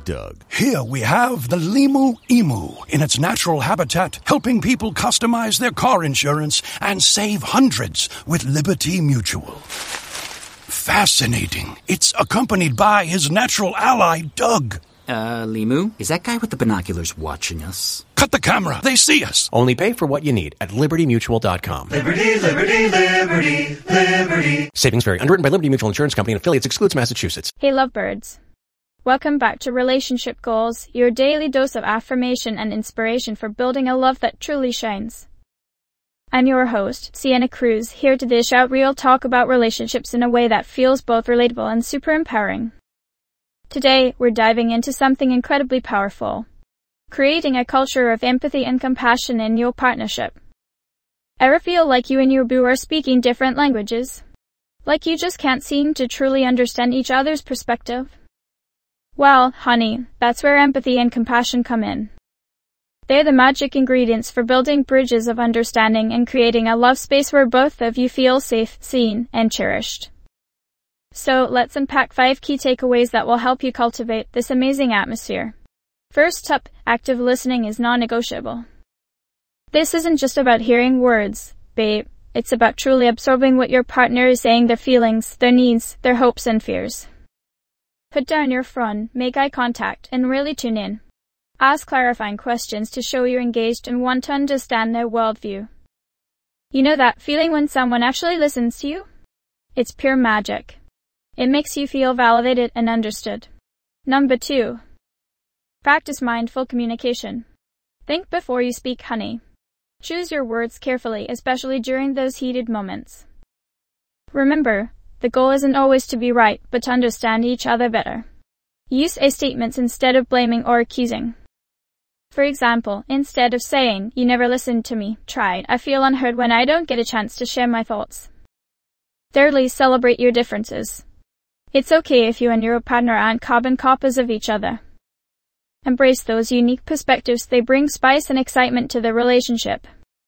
Doug. Here we have the Limu Emu in its natural habitat, helping people customize their car insurance and save hundreds with Liberty Mutual. Fascinating. It's accompanied by his natural ally, Doug. Limu, is that guy with the binoculars watching us? Cut the camera. They see us. Only pay for what you need at LibertyMutual.com. Liberty, liberty, liberty, liberty. Savings vary. Underwritten by Liberty Mutual Insurance Company and affiliates. Excludes Massachusetts. Hey lovebirds. Welcome back to Relationship Goals, your daily dose of affirmation and inspiration for building a love that truly shines. I'm your host, Sienna Cruz, here to dish out real talk about relationships in a way that feels both relatable and super empowering. Today, we're diving into something incredibly powerful. Creating a culture of empathy and compassion in your partnership. Ever feel like you and your boo are speaking different languages? Like you just can't seem to truly understand each other's perspective? Well, honey, that's where empathy and compassion come in. They're the magic ingredients for building bridges of understanding and creating a love space where both of you feel safe, seen, and cherished. So, let's unpack 5 key takeaways that will help you cultivate this amazing atmosphere. First up, active listening is non-negotiable. This isn't just about hearing words, babe. It's about truly absorbing what your partner is saying, their feelings, their needs, their hopes and fears. Put down your phone, make eye contact, and really tune in. Ask clarifying questions to show you're engaged and want to understand their worldview. You know that feeling when someone actually listens to you? It's pure magic. It makes you feel validated and understood. Number 2. Practice mindful communication. Think before you speak, honey. Choose your words carefully, especially during those heated moments. Remember, the goal isn't always to be right, but to understand each other better. Use I statements instead of blaming or accusing. For example, instead of saying, "You never listened to me," try, "I feel unheard when I don't get a chance to share my thoughts." Thirdly, celebrate your differences. It's okay if you and your partner aren't carbon copies of each other. Embrace those unique perspectives. They bring spice and excitement to the relationship.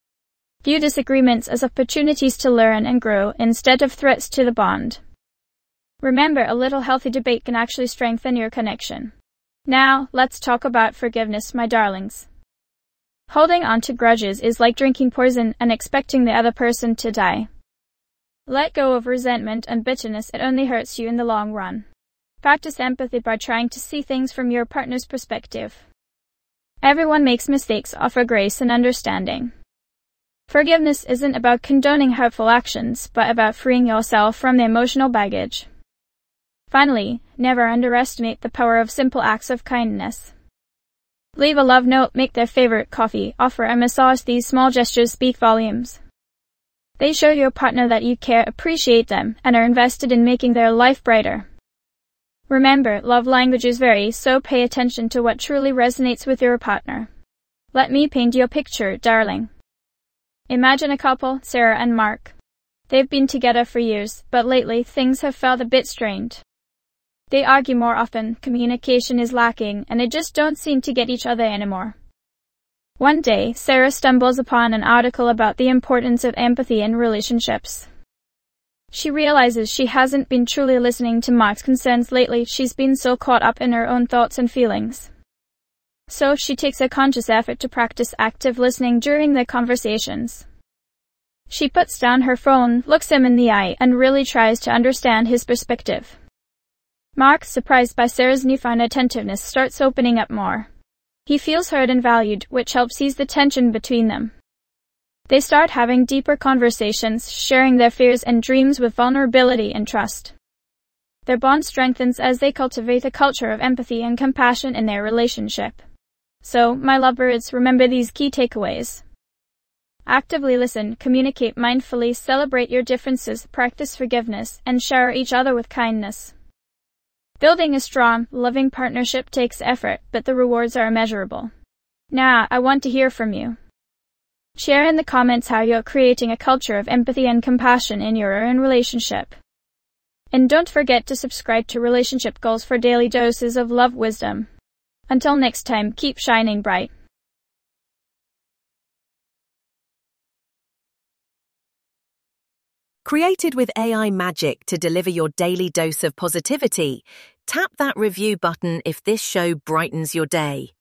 View disagreements as opportunities to learn and grow instead of threats to the bond. Remember, a little healthy debate can actually strengthen your connection. Now, let's talk about forgiveness, my darlings. Holding on to grudges is like drinking poison and expecting the other person to die. Let go of resentment and bitterness. It only hurts you in the long run. Practice empathy by trying to see things from your partner's perspective. Everyone makes mistakes. Offer grace and understanding. Forgiveness isn't about condoning hurtful actions, but about freeing yourself from the emotional baggage. Finally, never underestimate the power of simple acts of kindness. Leave a love note, make their favorite coffee, offer a massage. These small gestures speak volumes. They show your partner that you care, appreciate them, and are invested in making their life brighter. Remember, love languages vary, so pay attention to what truly resonates with your partner. Let me paint you a picture, darling. Imagine a couple, Sarah and Mark. They've been together for years, but lately things have felt a bit strained. They argue more often, communication is lacking, and they just don't seem to get each other anymore. One day, Sarah stumbles upon an article about the importance of empathy in relationships. She realizes she hasn't been truly listening to Mark's concerns lately. She's been so caught up in her own thoughts and feelings. So she takes a conscious effort to practice active listening during their conversations. She puts down her phone, looks him in the eye, and really tries to understand his perspective. Mark, surprised by Sarah's newfound attentiveness, starts opening up more. He feels heard and valued, which helps ease the tension between them. They start having deeper conversations, sharing their fears and dreams with vulnerability and trust. Their bond strengthens as they cultivate a culture of empathy and compassion in their relationship. So, my lovebirds, remember these key takeaways. Actively listen, communicate mindfully, celebrate your differences, practice forgiveness, and shower each other with kindness. Building a strong, loving partnership takes effort, but the rewards are immeasurable. Now, I want to hear from you. Share in the comments how you're creating a culture of empathy and compassion in your own relationship. And don't forget to subscribe to Relationship Goals for daily doses of love wisdom. Until next time, keep shining bright. Created with AI magic to deliver your daily dose of positivity, Tap that review button if this show brightens your day.